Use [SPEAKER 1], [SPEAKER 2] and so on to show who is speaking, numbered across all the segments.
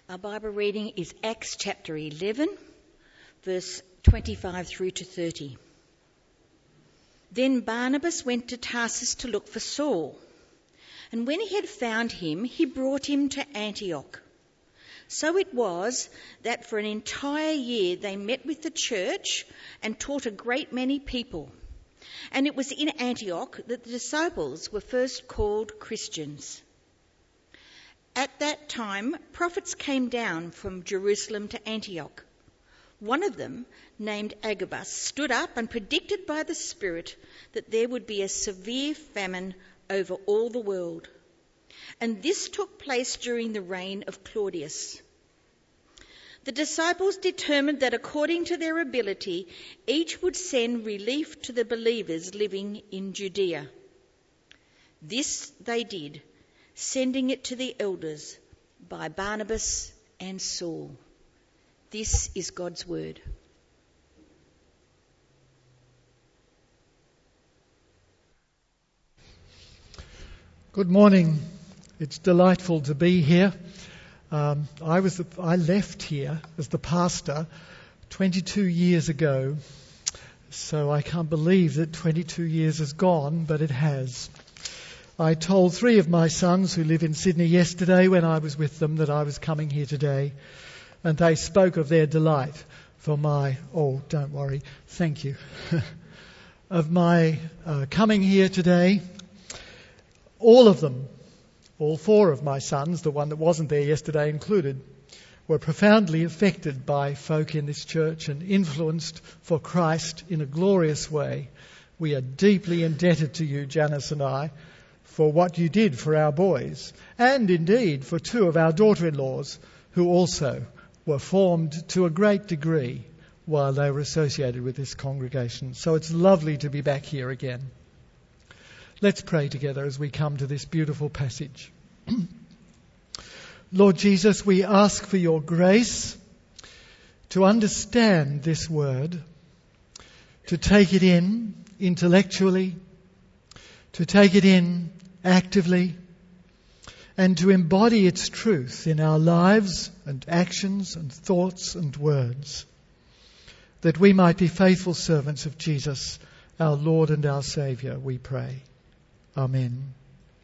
[SPEAKER 1] Our Bible reading is Acts chapter 11, verse 25 through to 30. Then Barnabas went to Tarsus to look for Saul, and when he had found him, he brought him to Antioch. So it was that for an entire year they met with the church and taught a great many people. And it was in Antioch that the disciples were first called Christians. At that time, prophets came down from Jerusalem to Antioch. One of them, named Agabus, stood up and predicted by the Spirit that there would be a severe famine over all the world. And this took place during the reign of Claudius. The disciples determined that according to their ability, each would send relief to the believers living in Judea. This they did, sending it to the elders by Barnabas and Saul. This is God's word.
[SPEAKER 2] Good morning. It's delightful to be here. I left here as the pastor 22 years ago, so I can't believe that 22 years has gone, but it has. I told 3 of my sons who live in Sydney yesterday when I was with them that I was coming here today, and they spoke of their delight for my, don't worry, thank you, of my coming here today. All of them, all 4 of my sons, the one that wasn't there yesterday included, were profoundly affected by folk in this church and influenced for Christ in a glorious way. We are deeply indebted to you, Janice and I, for what you did for our boys, and indeed for 2 of our daughter-in-laws who also were formed to a great degree while they were associated with this congregation. So it's lovely to be back here again. Let's pray together as we come to this beautiful passage. Lord Jesus, we ask for your grace to understand this word, to take it in intellectually, to take it in actively, and to embody its truth in our lives and actions and thoughts and words, that we might be faithful servants of Jesus, our Lord and our Saviour, we pray. Amen.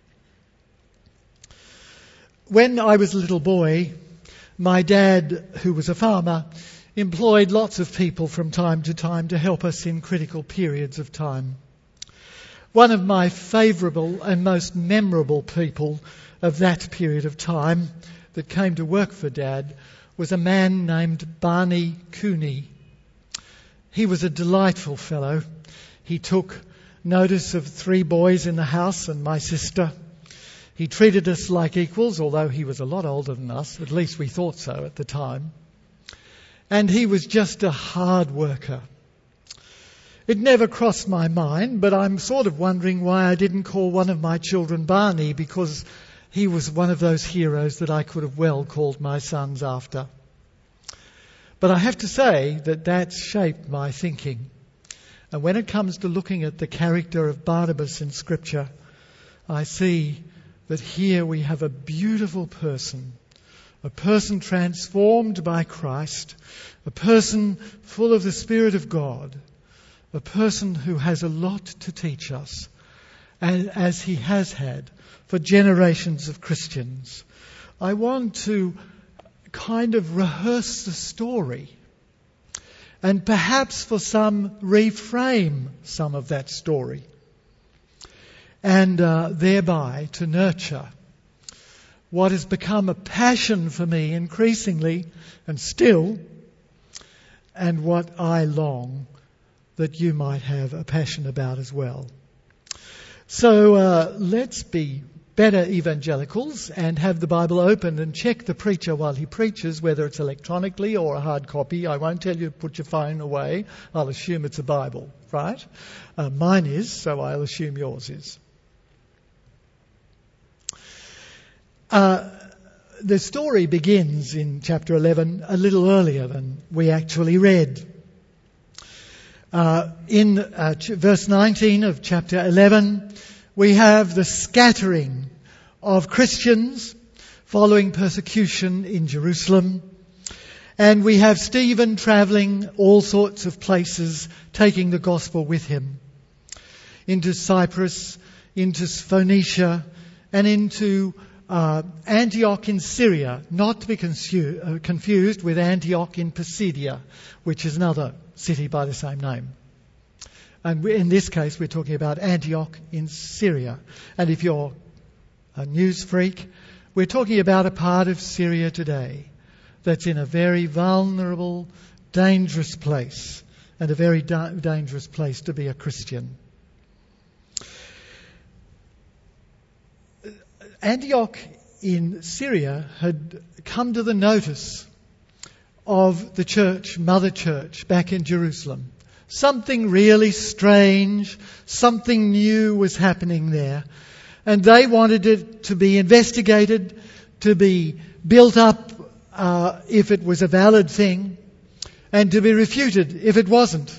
[SPEAKER 2] When I was a little boy, my dad, who was a farmer, employed lots of people from time to help us in critical periods of time. One of my favourable and most memorable people of that period of time that came to work for Dad was a man named Barney Cooney. He was a delightful fellow. He took notice of 3 boys in the house and my sister. He treated us like equals, although he was a lot older than us. At least we thought so at the time. And he was just a hard worker. It never crossed my mind, but I'm sort of wondering why I didn't call one of my children Barney, because he was one of those heroes that I could have well called my sons after. But I have to say that shaped my thinking. And when it comes to looking at the character of Barnabas in Scripture, I see that here we have a beautiful person, a person transformed by Christ, a person full of the Spirit of God, a person who has a lot to teach us, as he has had for generations of Christians. I want to kind of rehearse the story and perhaps for some reframe some of that story and thereby to nurture what has become a passion for me increasingly and still, and what I long that you might have a passion about as well. So let's be better evangelicals and have the Bible open and check the preacher while he preaches, whether it's electronically or a hard copy. I won't tell you to put your phone away. I'll assume it's a Bible, right? Mine is, so I'll assume yours is. The story begins in chapter 11 a little earlier than we actually read. In verse 19 of chapter 11, we have the scattering of Christians following persecution in Jerusalem. And we have Stephen travelling all sorts of places, taking the gospel with him, into Cyprus, into Phoenicia, and into Antioch in Syria, not to be confused with Antioch in Pisidia, which is another city by the same name. And in this case, we're talking about Antioch in Syria. And if you're a news freak, we're talking about a part of Syria today that's in a very vulnerable, dangerous place, and a very dangerous place to be a Christian. Antioch in Syria had come to the notice of the church, Mother Church, back in Jerusalem. Something really strange, something new was happening there. And they wanted it to be investigated, to be built up if it was a valid thing, and to be refuted if it wasn't.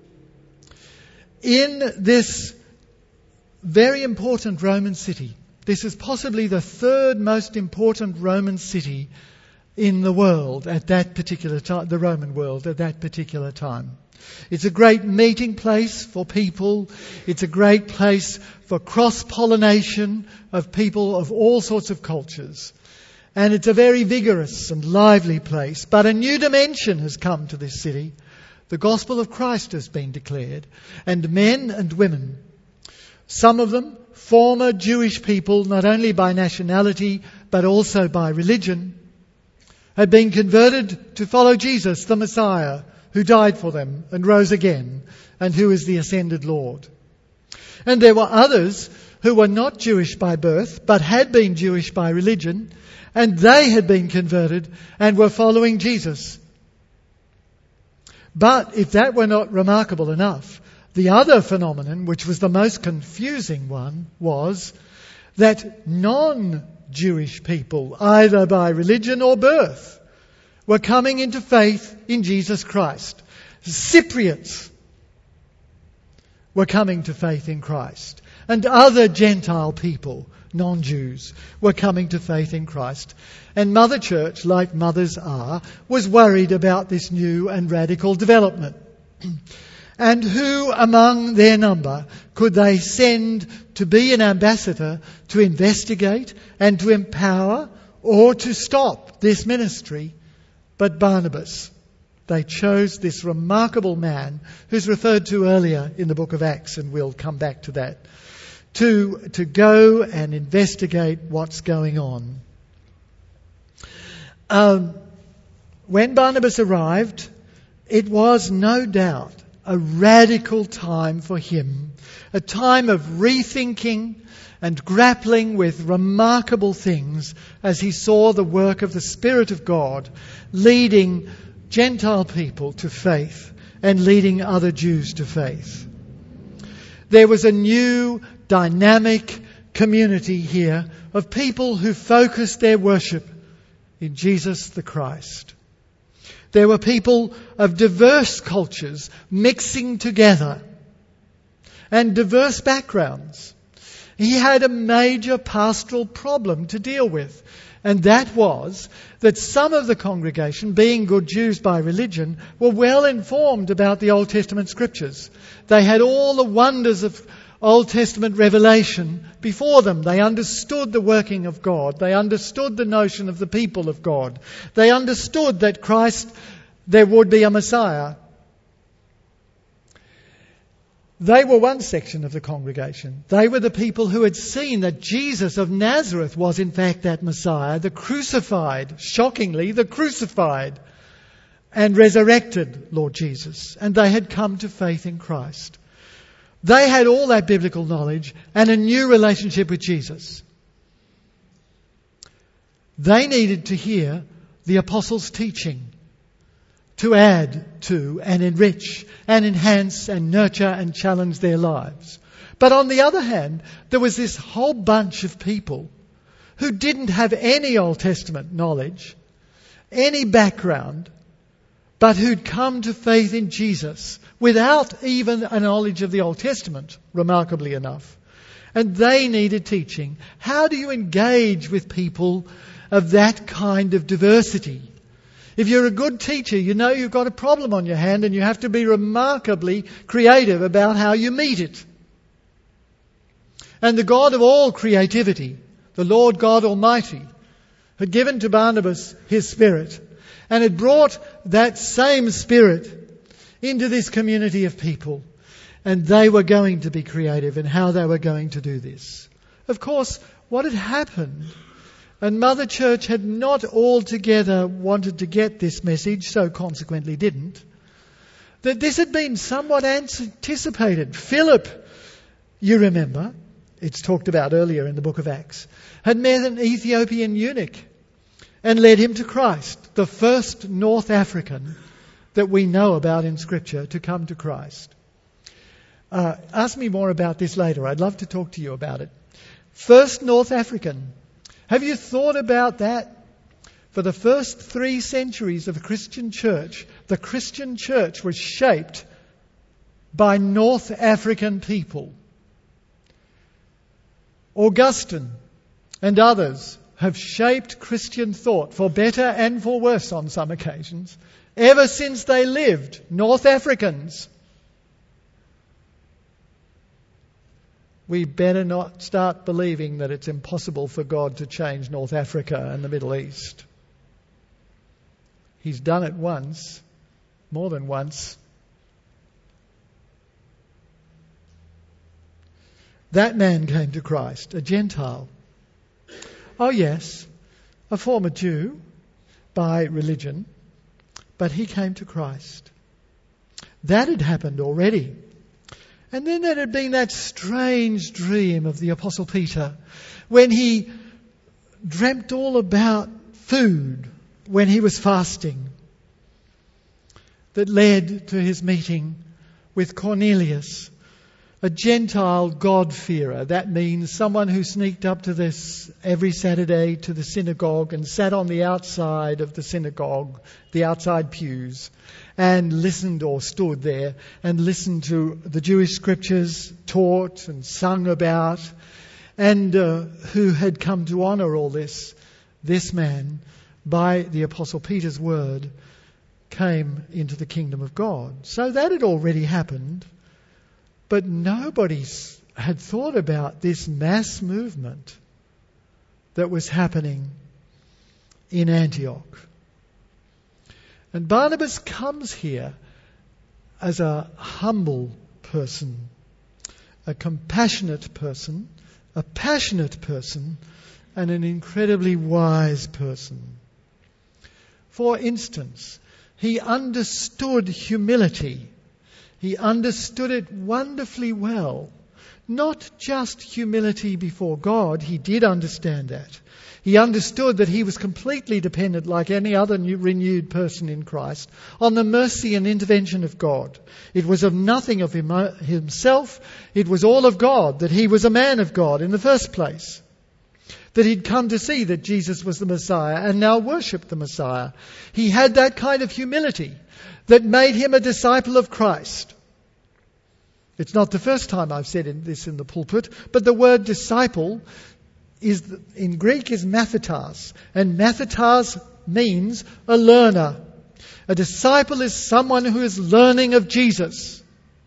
[SPEAKER 2] In this very important Roman city, this is possibly the third most important Roman city in the world at that particular time, the Roman world at that particular time. It's a great meeting place for people. It's a great place for cross-pollination of people of all sorts of cultures. And it's a very vigorous and lively place. But a new dimension has come to this city. The gospel of Christ has been declared. And men and women, some of them former Jewish people, not only by nationality but also by religion, had been converted to follow Jesus, the Messiah, who died for them and rose again, and who is the ascended Lord. And there were others who were not Jewish by birth, but had been Jewish by religion, and they had been converted and were following Jesus. But if that were not remarkable enough, the other phenomenon, which was the most confusing one, was that non-Jewish people, either by religion or birth, were coming into faith in Jesus Christ. Cypriots were coming to faith in Christ. And other Gentile people, non-Jews, were coming to faith in Christ. And Mother Church, like mothers are, was worried about this new and radical development. And who among their number could they send to be an ambassador to investigate and to empower or to stop this ministry but Barnabas? They chose this remarkable man who's referred to earlier in the book of Acts, and we'll come back to that, to go and investigate what's going on. When Barnabas arrived, it was no doubt a radical time for him, a time of rethinking and grappling with remarkable things as he saw the work of the Spirit of God leading Gentile people to faith and leading other Jews to faith. There was a new dynamic community here of people who focused their worship in Jesus the Christ. There were people of diverse cultures mixing together and diverse backgrounds. He had a major pastoral problem to deal with, and that was that some of the congregation, being good Jews by religion, were well informed about the Old Testament scriptures. They had all the wonders of Old Testament revelation before them. They understood the working of God. They understood the notion of the people of God. They understood that Christ, there would be a Messiah. They were one section of the congregation. They were the people who had seen that Jesus of Nazareth was in fact that Messiah, the crucified, shockingly, the crucified and resurrected Lord Jesus. And they had come to faith in Christ. They had all that biblical knowledge and a new relationship with Jesus. They needed to hear the apostles' teaching to add to and enrich and enhance and nurture and challenge their lives. But on the other hand, there was this whole bunch of people who didn't have any Old Testament knowledge, any background, but who'd come to faith in Jesus without even a knowledge of the Old Testament, remarkably enough. And they needed teaching. How do you engage with people of that kind of diversity. If you're a good teacher, you know you've got a problem on your hand and you have to be remarkably creative about how you meet it. And the God of all creativity, the Lord God Almighty, had given to Barnabas his Spirit and had brought that same Spirit into this community of people. And they were going to be creative in how they were going to do this. Of course, what had happened, and Mother Church had not altogether wanted to get this message, so consequently didn't, that this had been somewhat anticipated. Philip, you remember, it's talked about earlier in the book of Acts, had met an Ethiopian eunuch and led him to Christ, the first North African that we know about in Scripture to come to Christ. Ask me more about this later. I'd love to talk to you about it. First North African. Have you thought about that? For the first 3 centuries of the Christian church was shaped by North African people. Augustine and others have shaped Christian thought, for better and for worse on some occasions, ever since they lived. North Africans. We better not start believing that it's impossible for God to change North Africa and the Middle East. He's done it once, more than once. That man came to Christ, a Gentile. Oh yes, a former Jew by religion, but he came to Christ. That had happened already. And then there had been that strange dream of the Apostle Peter when he dreamt all about food when he was fasting that led to his meeting with Cornelius, a Gentile God-fearer. That means someone who sneaked up to this every Saturday to the synagogue and sat on the outside of the synagogue, the outside pews, and listened or stood there and listened to the Jewish scriptures taught and sung about, and who had come to honour all this. This man, by the Apostle Peter's word, came into the kingdom of God. So that had already happened, but nobody had thought about this mass movement that was happening in Antioch. And Barnabas comes here as a humble person, a compassionate person, a passionate person, and an incredibly wise person. For instance, he understood humility. He understood it wonderfully well. Not just humility before God, he did understand that. He understood that he was completely dependent, like any other renewed person in Christ, on the mercy and intervention of God. It was of nothing of himself. It was all of God, that he was a man of God in the first place. That he'd come to see that Jesus was the Messiah and now worshipped the Messiah. He had that kind of humility that made him a disciple of Christ. It's not the first time I've said this in the pulpit, but the word disciple in Greek is mathetas, and mathetas means a learner. A disciple is someone who is learning of Jesus.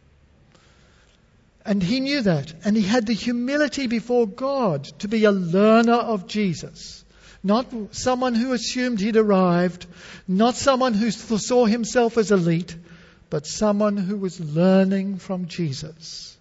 [SPEAKER 2] And he knew that, and he had the humility before God to be a learner of Jesus. Not someone who assumed he'd arrived, not someone who saw himself as elite, but someone who was learning from Jesus.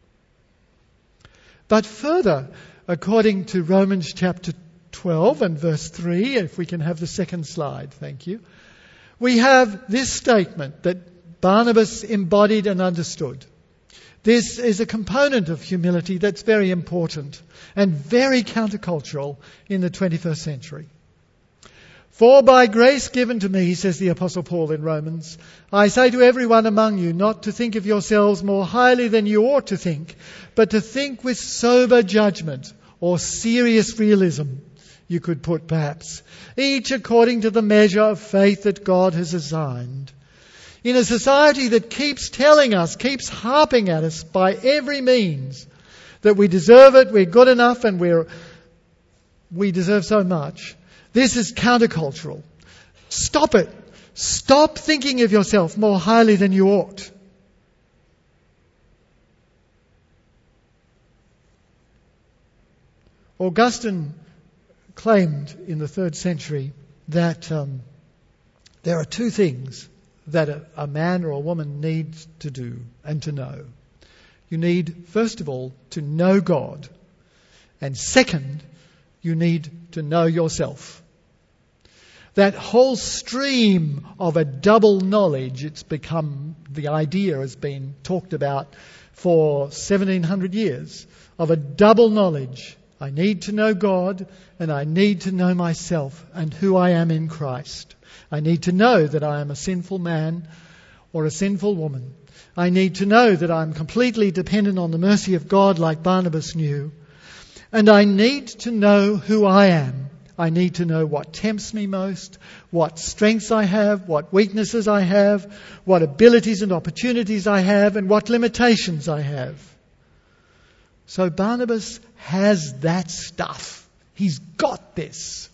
[SPEAKER 2] But further, according to Romans chapter 12 and verse 3, if we can have the second slide, thank you, we have this statement that Barnabas embodied and understood. This is a component of humility that's very important and very countercultural in the 21st century. For by grace given to me, says the Apostle Paul in Romans, I say to everyone among you not to think of yourselves more highly than you ought to think, but to think with sober judgment, or serious realism, you could put perhaps, each according to the measure of faith that God has assigned. In a society that keeps telling us, keeps harping at us by every means that we deserve it, we're good enough, and we deserve so much, This is countercultural. Stop it. Stop thinking of yourself more highly than you ought. Augustine claimed in the 3rd century that there are two things that a man or a woman needs to do and to know. You need, first of all, to know God. And second, you need to know yourself. That whole stream of a double knowledge, it's become, the idea has been talked about for 1700 years, of a double knowledge. I need to know God and I need to know myself and who I am in Christ. I need to know that I am a sinful man or a sinful woman. I need to know that I'm completely dependent on the mercy of God like Barnabas knew. And I need to know who I am. I need to know what tempts me most, what strengths I have, what weaknesses I have, what abilities and opportunities I have, and what limitations I have. So Barnabas has that stuff. He's got this.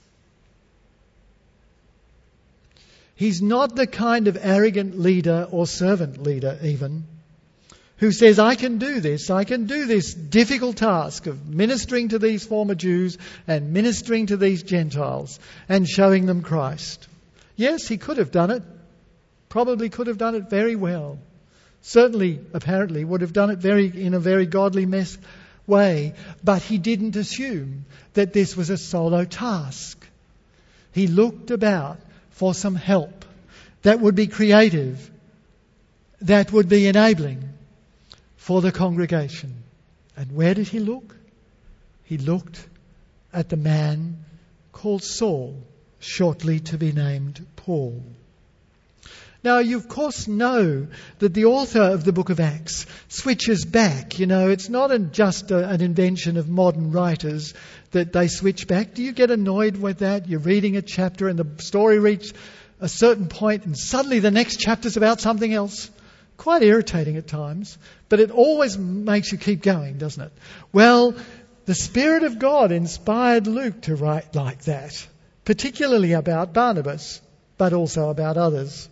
[SPEAKER 2] He's not the kind of arrogant leader or servant leader even, who says, I can do this difficult task of ministering to these former Jews and ministering to these Gentiles and showing them Christ. Yes, he could have done it. Probably could have done it very well. Certainly, apparently, would have done it in a very godly way. But he didn't assume that this was a solo task. He looked about for some help that would be creative, that would be enabling for the congregation. And where did he look? He looked at the man called Saul, shortly to be named Paul. Now, you of course know that the author of the book of Acts switches back. You know, it's not just an invention of modern writers that they switch back. Do you get annoyed with that? You're reading a chapter and the story reaches a certain point and suddenly the next chapter's about something else. Quite irritating at times, but it always makes you keep going, doesn't it? Well, the Spirit of God inspired Luke to write like that, particularly about Barnabas, but also about others.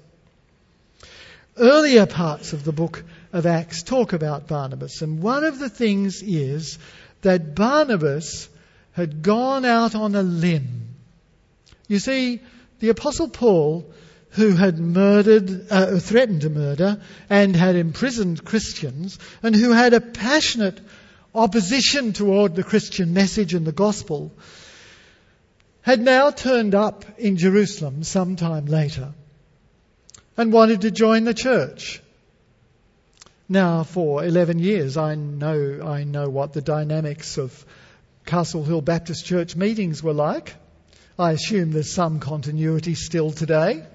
[SPEAKER 2] Earlier parts of the book of Acts talk about Barnabas, and one of the things is that Barnabas had gone out on a limb. You see, the Apostle Paul, who had threatened to murder and had imprisoned Christians, and who had a passionate opposition toward the Christian message and the gospel, had now turned up in Jerusalem sometime later and wanted to join the church. Now, for 11 years, I know what the dynamics of Castle Hill Baptist Church meetings were like. I assume there's some continuity still today.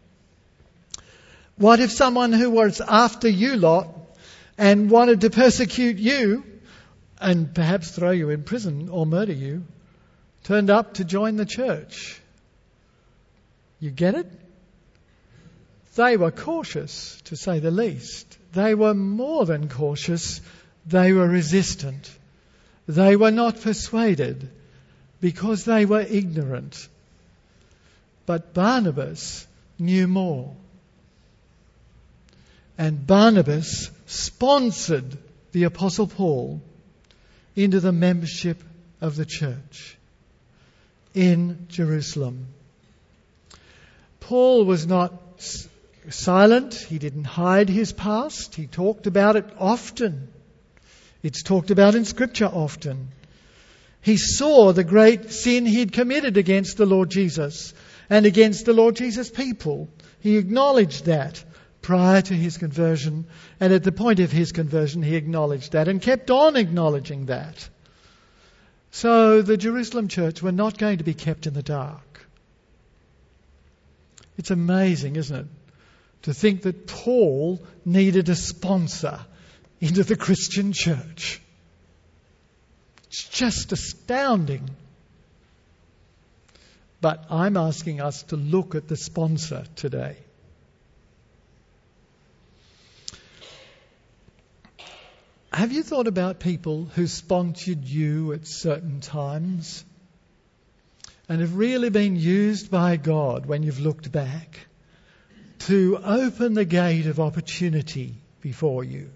[SPEAKER 2] What if someone who was after you lot and wanted to persecute you and perhaps throw you in prison or murder you turned up to join the church? You get it? They were cautious, to say the least. They were more than cautious. They were resistant. They were not persuaded because they were ignorant. But Barnabas knew more. And Barnabas sponsored the Apostle Paul into the membership of the church in Jerusalem. Paul was not silent. He didn't hide his past. He talked about it often. It's talked about in Scripture often. He saw the great sin he'd committed against the Lord Jesus and against the Lord Jesus' people. He acknowledged that prior to his conversion, and at the point of his conversion he acknowledged that and kept on acknowledging that. So the Jerusalem church were not going to be kept in the dark. It's amazing, isn't it, to think that Paul needed a sponsor into the Christian church. It's just astounding. But I'm asking us to look at the sponsor today. Have you thought about people who sponsored you at certain times? and have really been used by God when you've looked back to open the gate of opportunity before you.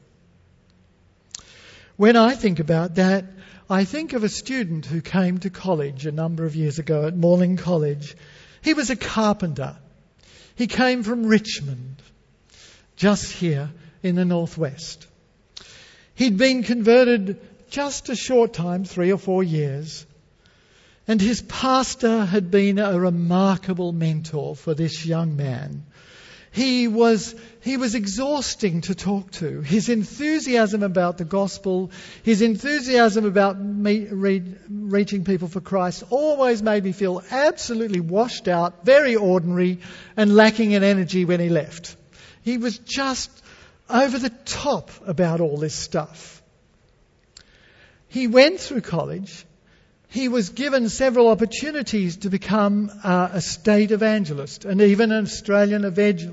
[SPEAKER 2] When I think about that, I think of a student who came to college a number of years ago at Morling College. He was a carpenter. He came from Richmond, just here in the northwest. He'd been converted just a short time, 3 or 4 years, and his pastor had been a remarkable mentor for this young man. He was exhausting to talk to. His enthusiasm about the gospel, his enthusiasm about reaching people for Christ always made me feel absolutely washed out, very ordinary, and lacking in energy when he left. He was just over the top about all this stuff. He went through college. He was given several opportunities to become a state evangelist and even an Australian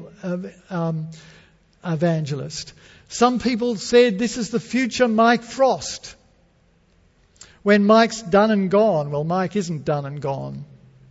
[SPEAKER 2] evangelist. Some people said this is the future Mike Frost. When Mike's done and gone, well, Mike isn't done and gone.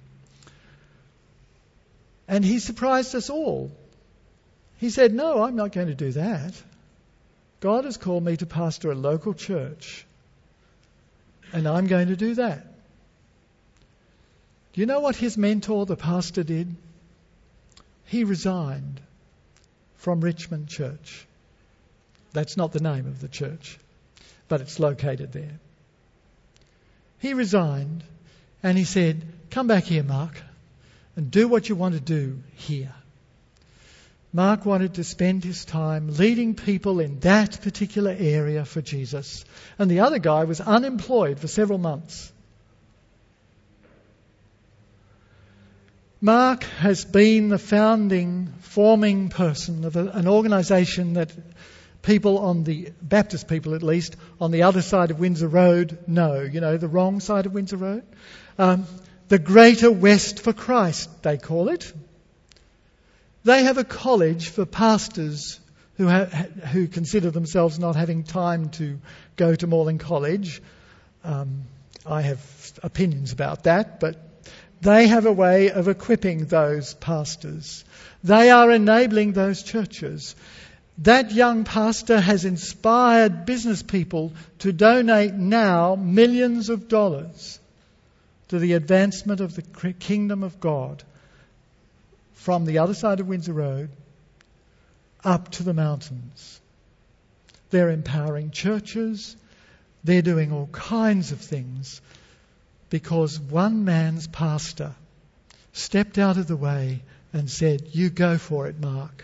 [SPEAKER 2] And he surprised us all. He said, no, I'm not going to do that. God has called me to pastor a local church, and I'm going to do that. Do you know what his mentor, the pastor, did? He resigned from Richmond Church. That's not the name of the church, but it's located there. He resigned and he said, come back here, Mark, and do what you want to do here. Mark wanted to spend his time leading people in that particular area for Jesus. And the other guy was unemployed for several months. Mark has been the forming person of an organisation that people on the, Baptist people at least, on the other side of Windsor Road know. You know, the wrong side of Windsor Road? The Greater West for Christ, they call it. They have a college for pastors who consider themselves not having time to go to Morling College. I have opinions about that, but they have a way of equipping those pastors. They are enabling those churches. That young pastor has inspired business people to donate now millions of dollars to the advancement of the kingdom of God from the other side of Windsor Road up to the mountains. They're empowering churches. They're doing all kinds of things because one man's pastor stepped out of the way and said, you go for it, Mark.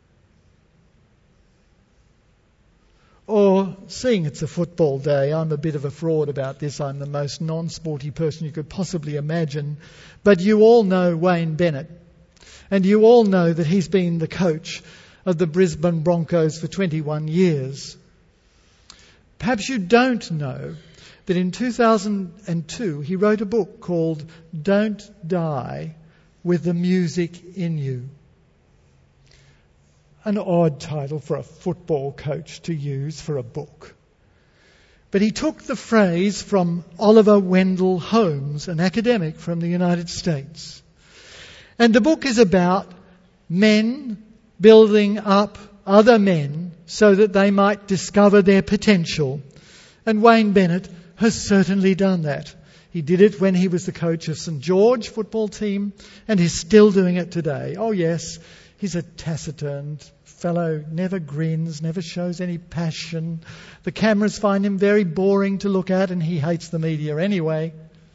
[SPEAKER 2] Or, seeing it's a football day, I'm a bit of a fraud about this. I'm the most non-sporty person you could possibly imagine. But you all know Wayne Bennett. And you all know that he's been the coach of the Brisbane Broncos for 21 years. Perhaps you don't know that in 2002 he wrote a book called Don't Die with the Music in You. An odd title for a football coach to use for a book. But he took the phrase from Oliver Wendell Holmes, an academic from the United States. And the book is about men building up other men so that they might discover their potential. And Wayne Bennett has certainly done that. He did it when he was the coach of St George football team, and he's still doing it today. Oh yes, he's a taciturn fellow, never grins, never shows any passion. The cameras find him very boring to look at, and he hates the media anyway.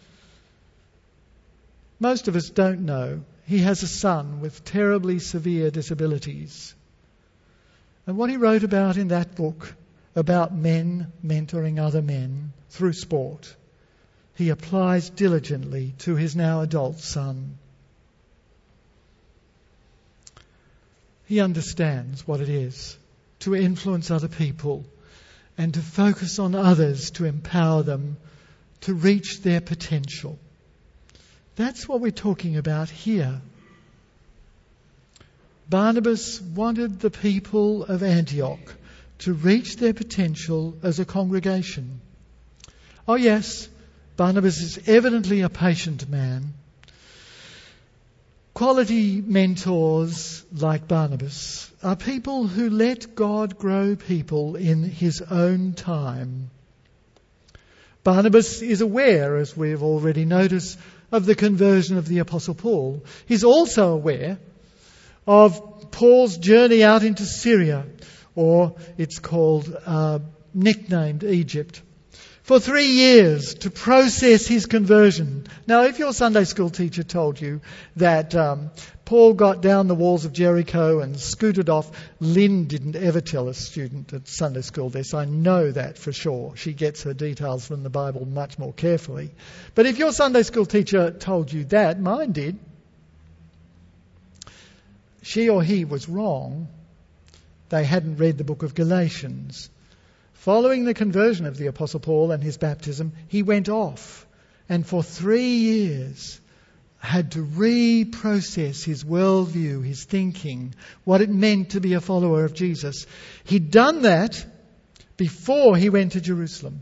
[SPEAKER 2] Most of us don't know. He has a son with terribly severe disabilities. And what he wrote about in that book, about men mentoring other men through sport, he applies diligently to his now adult son. He understands what it is to influence other people and to focus on others to empower them to reach their potential. That's what we're talking about here. Barnabas wanted the people of Antioch to reach their potential as a congregation. Oh yes, Barnabas is evidently a patient man. Quality mentors like Barnabas are people who let God grow people in his own time. Barnabas is aware, as we've already noticed, of the conversion of the Apostle Paul. He's also aware of Paul's journey out into Syria, or it's called, nicknamed Egypt, for 3 years to process his conversion. Now, if your Sunday school teacher told you that Paul got down the walls of Jericho and scooted off, Lynn didn't ever tell a student at Sunday school this. I know that for sure. She gets her details from the Bible much more carefully. But if your Sunday school teacher told you that, mine did, she or he was wrong. They hadn't read the book of Galatians. Following the conversion of the Apostle Paul and his baptism, he went off and for 3 years had to reprocess his worldview, his thinking, what it meant to be a follower of Jesus. He'd done that before he went to Jerusalem.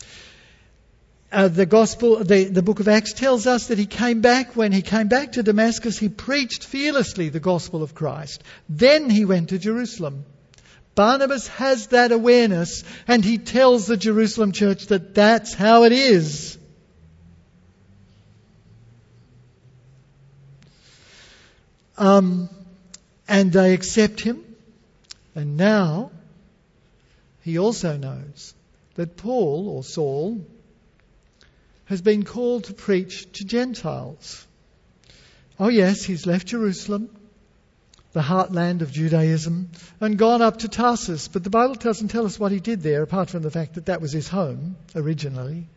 [SPEAKER 2] The book of Acts tells us that he came back. When he came back to Damascus, he preached fearlessly the gospel of Christ. Then he went to Jerusalem. Barnabas has that awareness, and he tells the Jerusalem church that that's how it is. And they accept him. And now he also knows that Paul, or Saul, has been called to preach to Gentiles. Oh yes, he's left Jerusalem, the heartland of Judaism, and gone up to Tarsus. But the Bible doesn't tell us what he did there, apart from the fact that that was his home originally.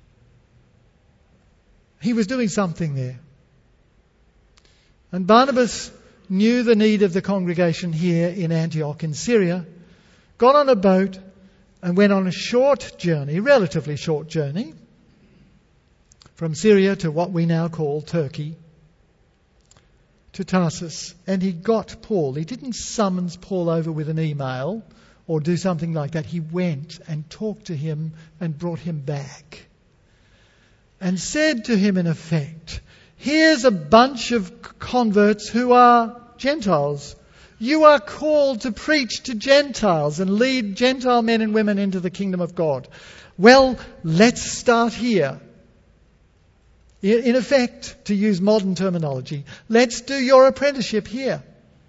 [SPEAKER 2] He was doing something there. And Barnabas knew the need of the congregation here in Antioch in Syria, got on a boat and went on a short journey, relatively short journey, from Syria to what we now call Turkey, to Tarsus. And he got Paul. He didn't summons Paul over with an email or do something like that. He went and talked to him and brought him back and said to him in effect, here's a bunch of converts who are Gentiles. You are called to preach to Gentiles and lead Gentile men and women into the kingdom of God. Well, let's start here. In effect, to use modern terminology, let's do your apprenticeship here.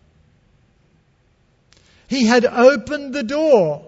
[SPEAKER 2] He had opened the door,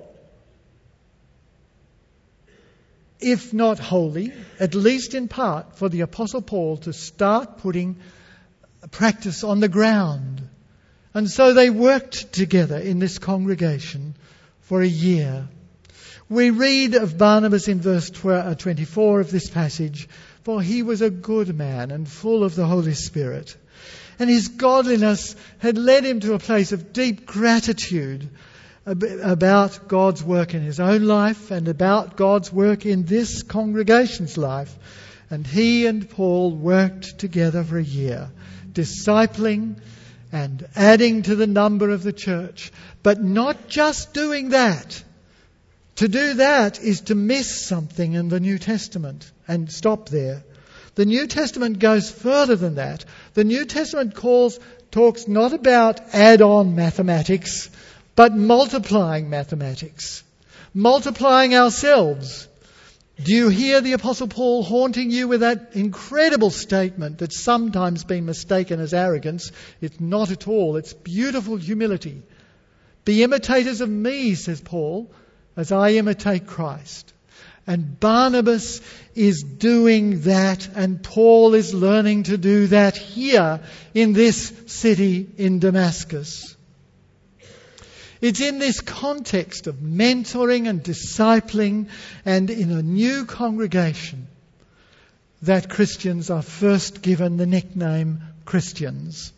[SPEAKER 2] if not wholly, at least in part, for the Apostle Paul to start putting practice on the ground. And so they worked together in this congregation for a year. We read of Barnabas in verse 24 of this passage, for he was a good man and full of the Holy Spirit. And his godliness had led him to a place of deep gratitude about God's work in his own life and about God's work in this congregation's life. And he and Paul worked together for a year, discipling and adding to the number of the church. But not just doing that. To do that is to miss something in the New Testament and stop there. The New Testament goes further than that. The New Testament talks not about add-on mathematics, but multiplying mathematics. Multiplying ourselves. Do you hear the Apostle Paul haunting you with that incredible statement that's sometimes been mistaken as arrogance? It's not at all. It's beautiful humility. Be imitators of me, says Paul, as I imitate Christ. And Barnabas is doing that, and Paul is learning to do that here in this city in Damascus. It's in this context of mentoring and discipling and in a new congregation that Christians are first given the nickname Christians.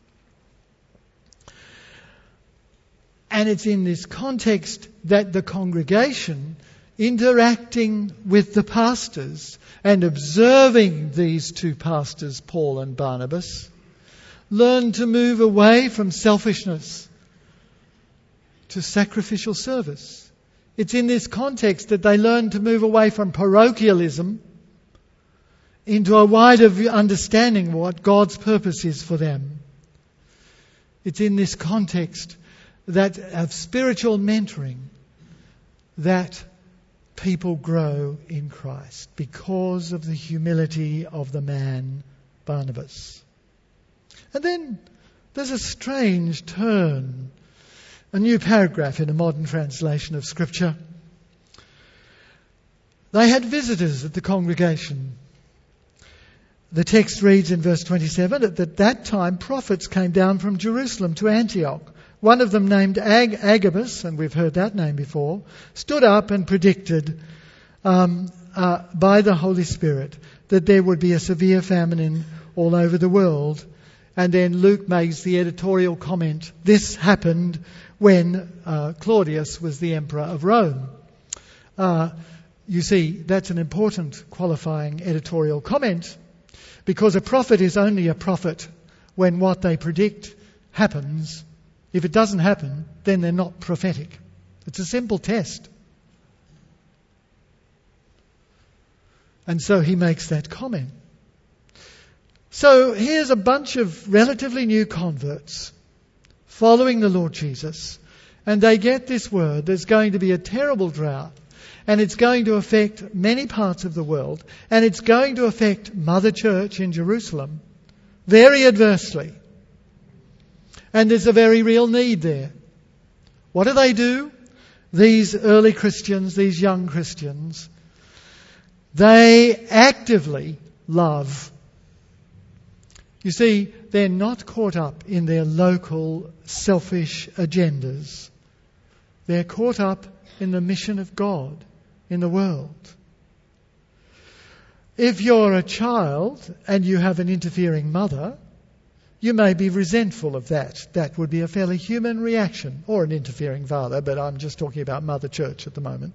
[SPEAKER 2] And it's in this context that the congregation, interacting with the pastors and observing these two pastors, Paul and Barnabas, learn to move away from selfishness to sacrificial service. It's in this context that they learn to move away from parochialism into a wider understanding of what God's purpose is for them. It's in this context that of spiritual mentoring that people grow in Christ, because of the humility of the man Barnabas. And then there's a strange turn, a new paragraph in a modern translation of Scripture. They had visitors at the congregation. The text reads in verse 27 that at that time prophets came down from Jerusalem to Antioch. One of them, named Agabus, and we've heard that name before, stood up and predicted by the Holy Spirit that there would be a severe famine all over the world. And then Luke makes the editorial comment, this happened when Claudius was the emperor of Rome. You see, that's an important qualifying editorial comment, because a prophet is only a prophet when what they predict happens. If it doesn't happen, then they're not prophetic. It's a simple test. And so he makes that comment. So here's a bunch of relatively new converts following the Lord Jesus, and they get this word, there's going to be a terrible drought, and it's going to affect many parts of the world, and it's going to affect Mother Church in Jerusalem very adversely. And there's a very real need there. What do? These early Christians, these young Christians, they actively love. You see, they're not caught up in their local selfish agendas. They're caught up in the mission of God in the world. If you're a child and you have an interfering mother, you may be resentful of that. That would be a fairly human reaction, or an interfering father, but I'm just talking about Mother Church at the moment.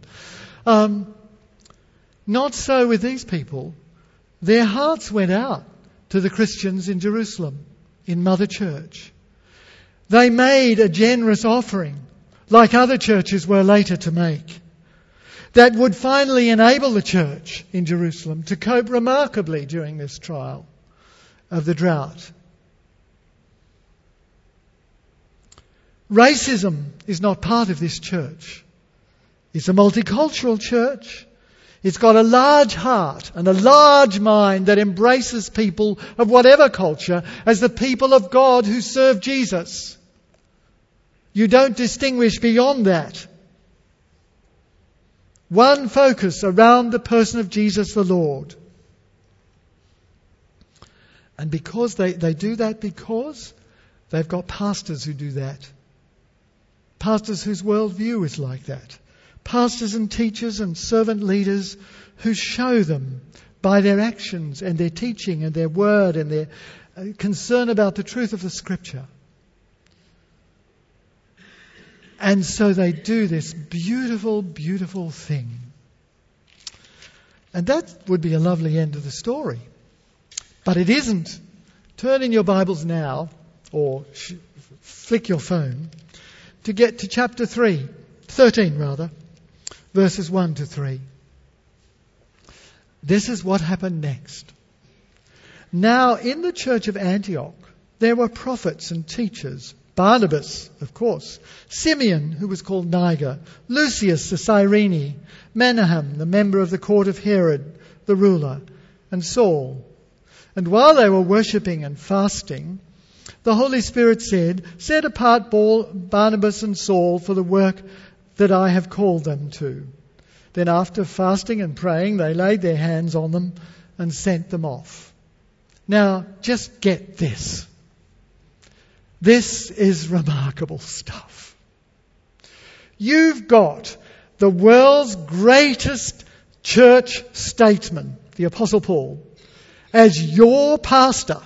[SPEAKER 2] Not so with these people. Their hearts went out to the Christians in Jerusalem, in Mother Church. They made a generous offering, like other churches were later to make, that would finally enable the church in Jerusalem to cope remarkably during this trial of the drought. Racism is not part of this church. It's a multicultural church. It's got a large heart and a large mind that embraces people of whatever culture as the people of God who serve Jesus. You don't distinguish beyond that. One focus around the person of Jesus the Lord. And because they do that, because they've got pastors who do that. Pastors whose worldview is like that. Pastors and teachers and servant leaders who show them by their actions and their teaching and their word and their concern about the truth of the Scripture. And so they do this beautiful, beautiful thing. And that would be a lovely end of the story. But it isn't. Turn in your Bibles now, or flick your phone, to get to chapter 13, verses 1 to 3. This is what happened next. Now, in the church of Antioch, there were prophets and teachers. Barnabas, of course, Simeon, who was called Niger, Lucius the Cyrene, Menahem, the member of the court of Herod, the ruler, and Saul. And while they were worshipping and fasting, the Holy Spirit said, "Set apart Barnabas and Saul for the work that I have called them to." Then after fasting and praying, they laid their hands on them and sent them off. Now, just get this. This is remarkable stuff. You've got the world's greatest church statesman, the Apostle Paul, as your pastor.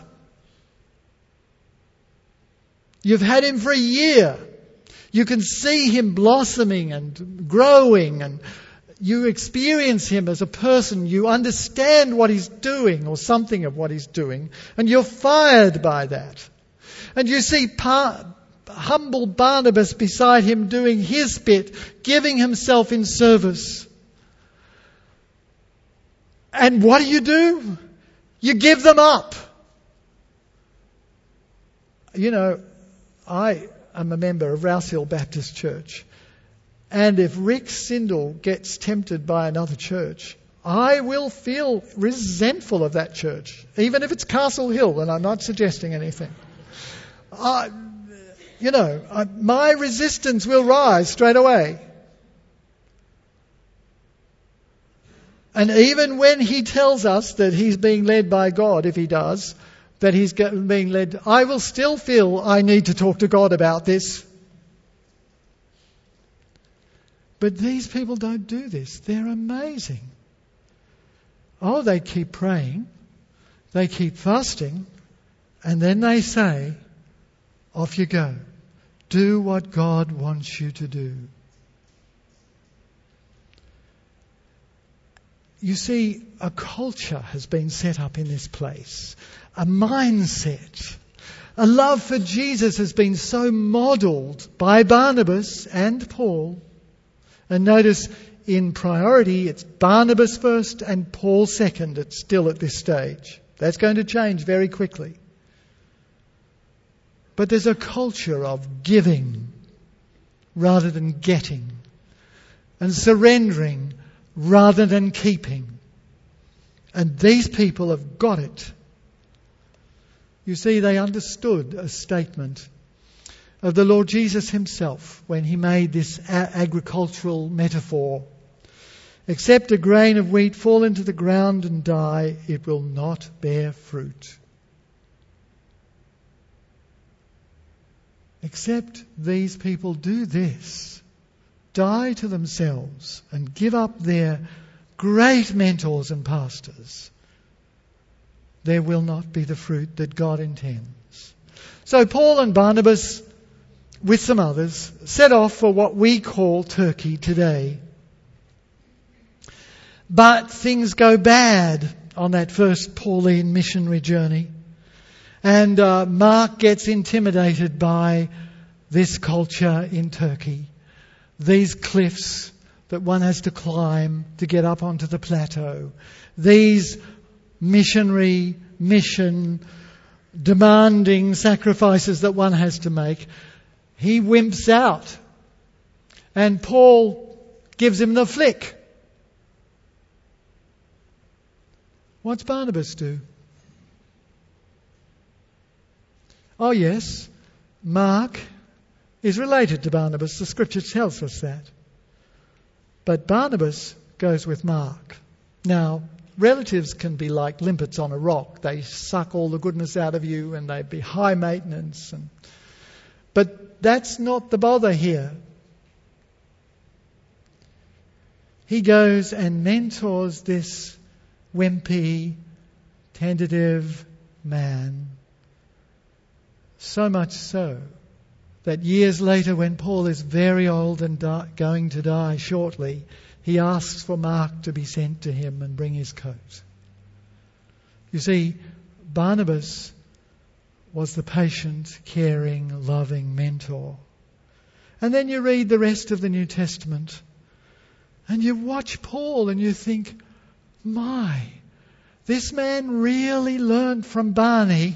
[SPEAKER 2] You've had him for a year. You can see him blossoming and growing, and you experience him as a person. You understand what he's doing, or something of what he's doing, and you're fired by that. And you see humble Barnabas beside him doing his bit, giving himself in service. And what do? You give them up. You know, I am a member of Rouse Hill Baptist Church. And if Rick Sindel gets tempted by another church, I will feel resentful of that church, even if it's Castle Hill, and I'm not suggesting anything. My resistance will rise straight away. And even when he tells us that he's being led by God, if he does, that he's being led, I will still feel I need to talk to God about this. But these people don't do this. They're amazing. Oh, they keep praying, they keep fasting, and then they say, off you go. Do what God wants you to do. You see, a culture has been set up in this place. A mindset. A love for Jesus has been so modelled by Barnabas and Paul. And notice, in priority, it's Barnabas first and Paul second. It's still at this stage. That's going to change very quickly. But there's a culture of giving rather than getting, and surrendering rather than keeping. And these people have got it. You see, they understood a statement of the Lord Jesus himself when he made this agricultural metaphor. Except a grain of wheat fall into the ground and die, it will not bear fruit. Except these people do this, die to themselves and give up their great mentors and pastors, there will not be the fruit that God intends. So Paul and Barnabas, with some others, set off for what we call Turkey today. But things go bad on that first Pauline missionary journey. And Mark gets intimidated by this culture in Turkey. These cliffs that one has to climb to get up onto the plateau. These mission demanding sacrifices that one has to make. He wimps out. And Paul gives him the flick. What's Barnabas do? Oh yes, Mark is related to Barnabas. The scripture tells us that. But Barnabas goes with Mark. Now, relatives can be like limpets on a rock. They suck all the goodness out of you and they be high maintenance. But that's not the bother here. He goes and mentors this wimpy, tentative man. So much so that years later, when Paul is very old and going to die shortly, he asks for Mark to be sent to him and bring his coat. You see, Barnabas was the patient, caring, loving mentor. And then you read the rest of the New Testament and you watch Paul and you think, my, this man really learned from Barney.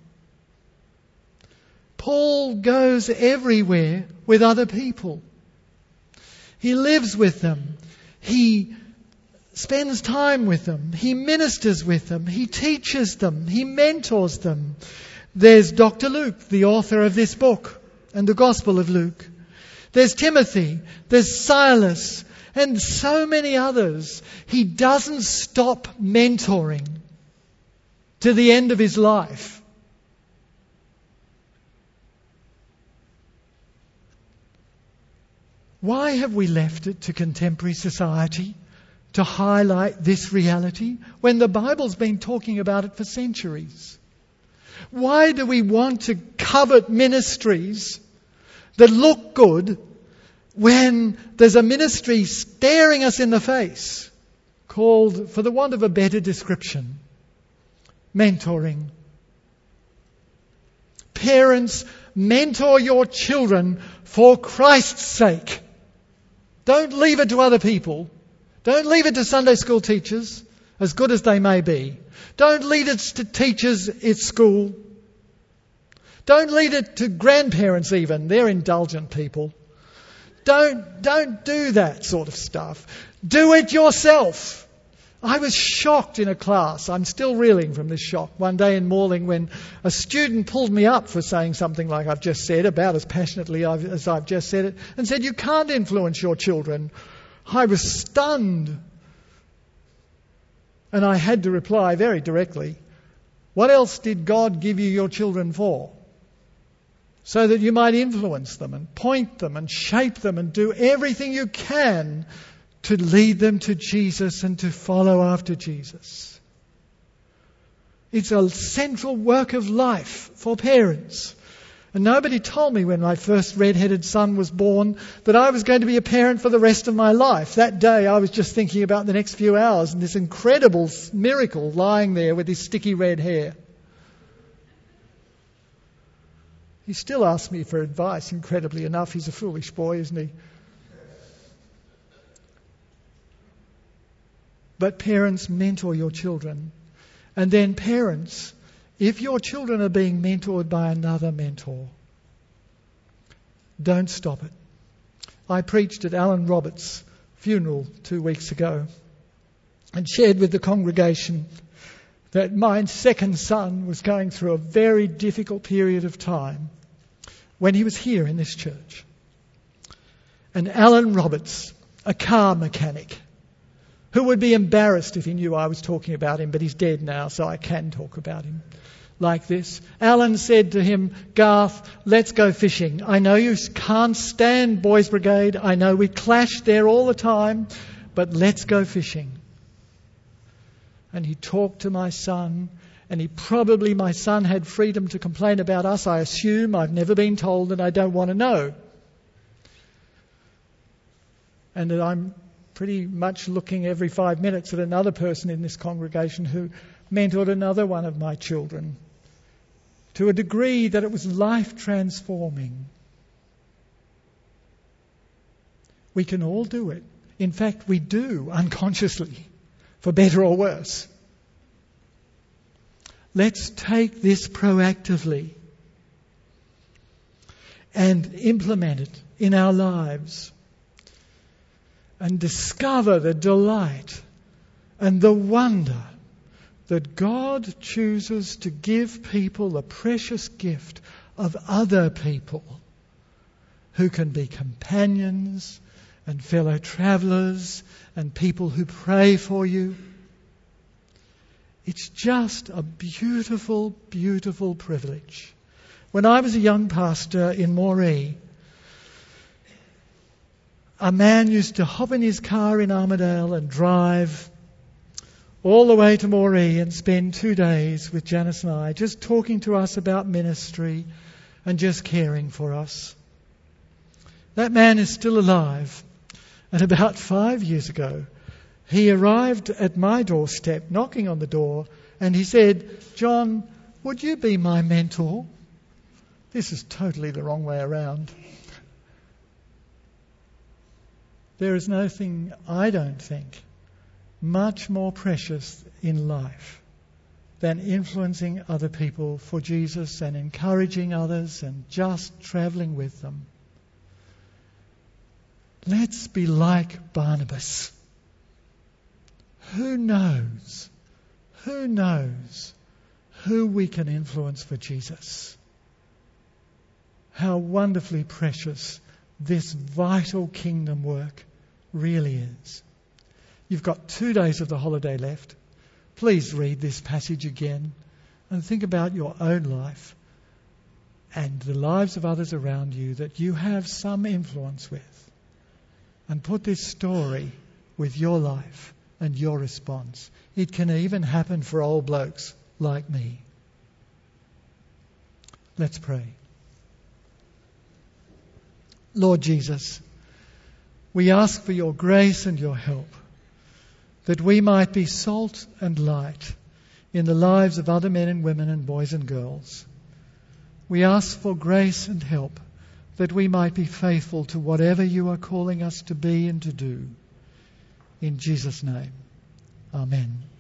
[SPEAKER 2] Paul goes everywhere with other people. He lives with them. He spends time with them. He ministers with them. He teaches them. He mentors them. There's Dr. Luke, the author of this book and the Gospel of Luke. There's Timothy. There's Silas. And so many others. He doesn't stop mentoring to the end of his life. Why have we left it to contemporary society to highlight this reality when the Bible's been talking about it for centuries? Why do we want to covet ministries that look good when there's a ministry staring us in the face called, for the want of a better description, mentoring? Parents, mentor your children for Christ's sake. Don't leave it to other people. Don't leave it to Sunday school teachers as good as they may be. Don't lead it to teachers at school. Don't lead it to grandparents even. They're indulgent people. Don't do that sort of stuff. Do it yourself. I was shocked in a class. I'm still reeling from this shock. One day in Morling when a student pulled me up for saying something like I've just said, about as passionately as I've just said it, and said, "You can't influence your children." I was stunned. And I had to reply very directly, "What else did God give you your children for? So that you might influence them and point them and shape them and do everything you can to lead them to Jesus and to follow after Jesus." It's a central work of life for parents. And nobody told me when my first red-headed son was born that I was going to be a parent for the rest of my life. That day I was just thinking about the next few hours and this incredible miracle lying there with his sticky red hair. He still asks me for advice, incredibly enough. He's a foolish boy, isn't he? But parents, mentor your children. And then parents, if your children are being mentored by another mentor, don't stop it. I preached at Alan Roberts' funeral 2 weeks ago and shared with the congregation that my second son was going through a very difficult period of time when he was here in this church. And Alan Roberts, a car mechanic, who would be embarrassed if he knew I was talking about him, but he's dead now, so I can talk about him like this. Alan said to him, "Garth, let's go fishing. I know you can't stand Boys Brigade. I know we clash there all the time, but let's go fishing." And he talked to my son, and my son had freedom to complain about us. I assume. I've never been told, and I don't want to know. And that I'm pretty much looking every 5 minutes at another person in this congregation who mentored another one of my children to a degree that it was life transforming. We can all do it. In fact, we do unconsciously, for better or worse. Let's take this proactively and implement it in our lives and discover the delight and the wonder that God chooses to give people the precious gift of other people who can be companions and fellow travellers and people who pray for you. It's just a beautiful, beautiful privilege. When I was a young pastor in Moree, a man used to hop in his car in Armidale and drive all the way to Moree and spend 2 days with Janice and I, just talking to us about ministry and just caring for us. That man is still alive. And about 5 years ago, he arrived at my doorstep, knocking on the door, and he said, "John, would you be my mentor?" This is totally the wrong way around. There is nothing, I don't think, much more precious in life than influencing other people for Jesus and encouraging others and just travelling with them. Let's be like Barnabas. Who knows who we can influence for Jesus? How wonderfully precious this vital kingdom work really is. You've got 2 days of the holiday left. Please read this passage again and think about your own life and the lives of others around you that you have some influence with. And put this story with your life and your response. It can even happen for old blokes like me. Let's pray. Lord Jesus, we ask for your grace and your help, that we might be salt and light in the lives of other men and women and boys and girls. We ask for grace and help, that we might be faithful to whatever you are calling us to be and to do. In Jesus' name, amen.